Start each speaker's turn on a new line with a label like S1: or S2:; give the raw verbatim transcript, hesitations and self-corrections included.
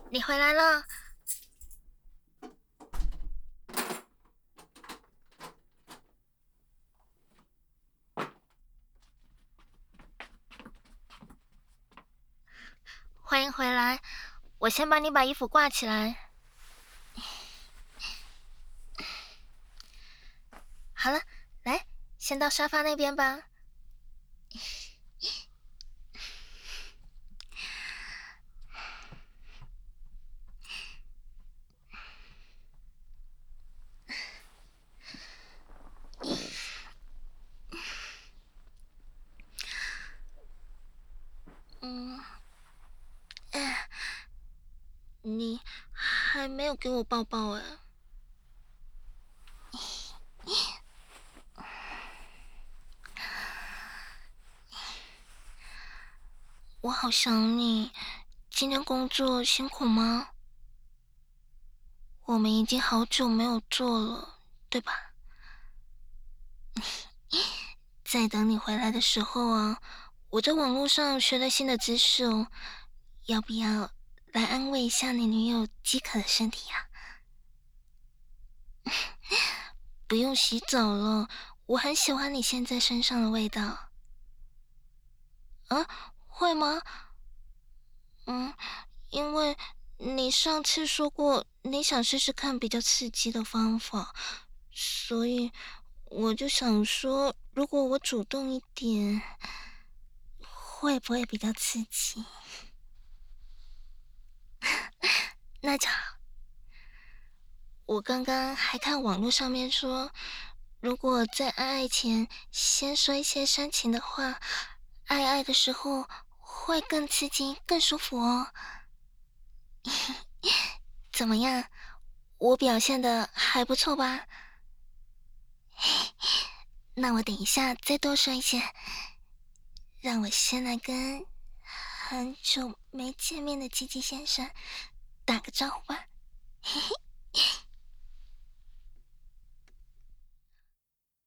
S1: 你回来了。欢迎回来，我先帮你把衣服挂起来。好了，来，先到沙发那边吧。嗯，哎，你还没有给我抱抱哎。我好想你，今天工作辛苦吗？我们已经好久没有做了，对吧？在等你回来的时候啊，我在网络上学了新的知识哦，要不要来安慰一下你女友饥渴的身体啊？不用洗澡了，我很喜欢你现在身上的味道。啊，会吗？嗯，因为你上次说过你想试试看比较刺激的方法，所以我就想说，如果我主动一点，会不会比较刺激？那就好。我刚刚还看网络上面说，如果在爱爱前先说一些煽情的话，爱爱的时候会更刺激、更舒服哦。怎么样？我表现的还不错吧？那我等一下再多说一些，让我先来跟很久没见面的吉吉先生打个招呼吧。嘿嘿。